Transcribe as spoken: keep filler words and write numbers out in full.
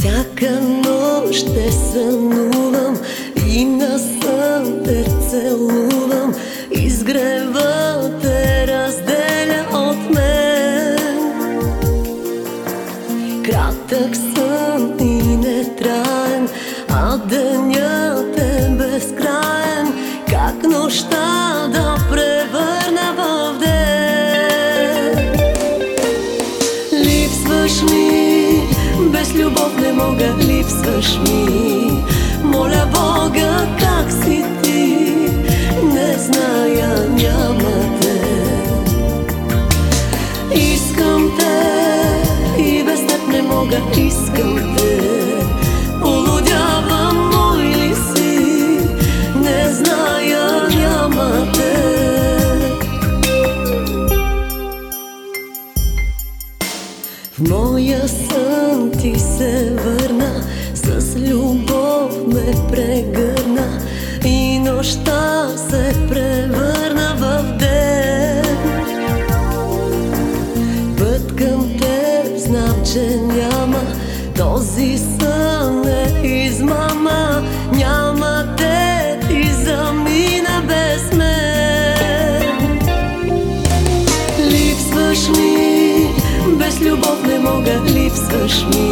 Всяка нощ те сънувам и на сън те целувам. Изгрева те разделя от мен. Кратък сън и нетраен, а денят е безкраен. Как нощта да превърна в ден? Липсваш ми, без любов не мога, липсваш ми. Моля Бога, как си ти? Не зная, няма те. Искам те и без теб не мога, искам те. Полудявам, мой ли си? Не зная, няма те. В моя сън ти се върна, с любов ме прегърна и нощта се превърна в ден. Път към теб знам, че няма, този сън е измама. Няма те и замина без мен. Липсваш ми, без любов не мога, липсваш ми.